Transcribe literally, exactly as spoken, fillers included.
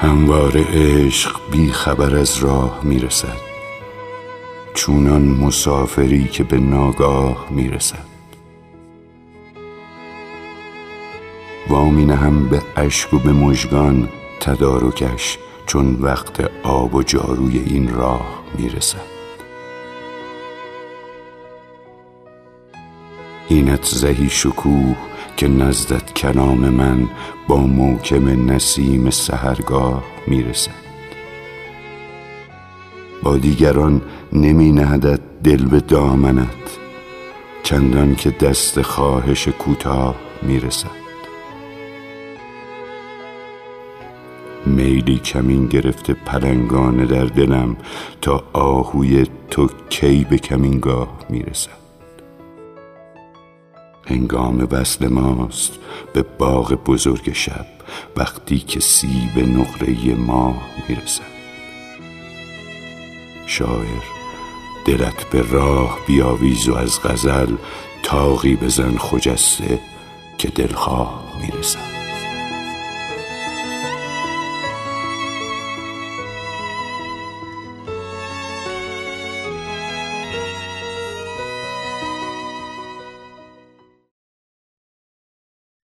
همواره عشق بی خبر از راه میرسد، چونان مسافری که به ناگاه میرسد. وامی نهم به اشک و به مژگان تدارکش، چون وقت آب و جاروی این راه میرسد. اینت زهی شکوه که نزدت کلام من، با موکم نسیم سحرگاه میرسد. با دیگران نمی نهدت دل به دامنت، چندان که دست خواهش کوتاه میرسد. میلی کمین گرفته پلنگانه در دلم، تا آهوی تو کی به کمینگاه میرسد. هنگام وصل ماست به باغ بزرگ شب، وقتی که سیب نقره ماه میرسد. شاعر دلت به راه بیاویز و از غزل تاقی بزن خجسته که دلخواه میرسد.